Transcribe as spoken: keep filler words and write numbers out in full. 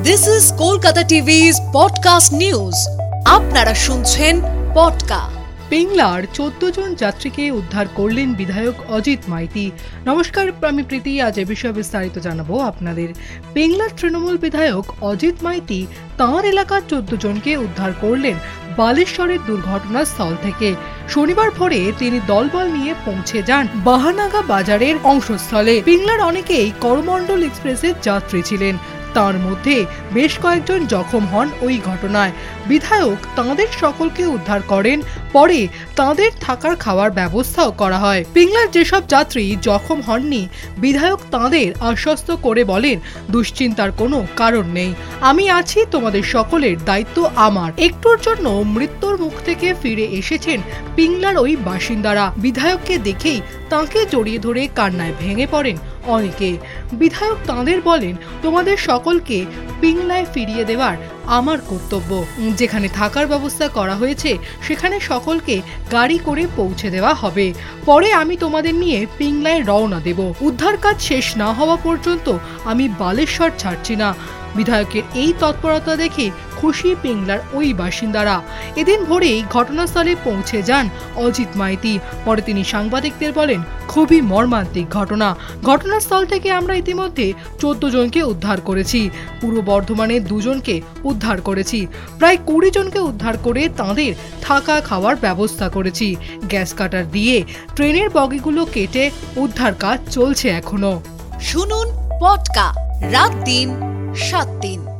This is Kolkata টিভি's podcast news. আপনারা শুনছেন পডকা। পিংলার চোদ্দ জন যাত্রীকে উদ্ধার করলেন বিধায়ক অজিত মাইতি। নমস্কার, আমি প্রীতি। আজ এ বিষয়ে বিস্তারিত জানাবো আপনাদের। পিংলার তৃণমূল বিধায়ক অজিত মাইতি তাঁর এলাকার চোদ্দ জনকে উদ্ধার করলেন বালেশ্বরের দুর্ঘটনাস্থল থেকে। শনিবার ভোরে তিনি দলবল নিয়ে পৌঁছে যান বাহানাগা বাজারের অংশস্থলে। পিংলার অনেকেই করমণ্ডল এক্সপ্রেসের যাত্রী ছিলেন, তার মধ্যে বেশ কয়েকজন জখম হন ওই ঘটনায়। বিধায়ক তাঁদের সকলকে উদ্ধার করেন, পরে তাঁদের থাকার খাওয়ার ব্যবস্থাও করা হয়। পিংলার যেসব যাত্রী জখম হননি, বিধায়ক তাঁদের আশ্বস্ত করে বলেন, দুশ্চিন্তার কোনো কারণ নেই, আমি আছি, তোমাদের সকলের দায়িত্ব আমার। একটুর জন্য মৃত্যুর মুখ থেকে ফিরে এসেছেন পিংলার ওই বাসিন্দারা। বিধায়ককে দেখেই তাঁকে জড়িয়ে ধরে কান্নায় ভেঙে পড়েন অনেকে। বিধায়ক তাঁদের বলেন, তোমাদের সকলকে পিংলায় ফিরিয়ে দেওয়ার আমার কর্তব্য। যেখানে থাকার ব্যবস্থা করা হয়েছে সেখানে সকলকে গাড়ি করে পৌঁছে দেওয়া হবে। পরে আমি তোমাদের নিয়ে পিংলায় রওনা দেব। উদ্ধার কাজ শেষ না হওয়া পর্যন্ত আমি বালেশ্বর ছাড়ছি না। বিধায়কের এই তৎপরতা দেখে খুশি পিংলার ওই বাসিন্দারা। এদিন ভোরেই ঘটনাস্থলে পৌঁছে যান অজিত মাইতি। পরে তিনি সাংবাদিকদের বলেন, খুবই মর্মান্তিক ঘটনা। ঘটনাস্থল থেকে আমরা ইতিমধ্যে চোদ্দ জনকে উদ্ধার করেছি, পূর্ব বর্ধমানে দুজনকে উদ্ধার করেছি, প্রায় কুড়ি জনকে উদ্ধার করে তাঁদের থাকা খাওয়ার ব্যবস্থা করেছি। গ্যাস কাটার দিয়ে ট্রেনের বগিগুলো কেটে উদ্ধার কাজ চলছে এখনো। শুনুন পডকা রাত দিন সাত দিন।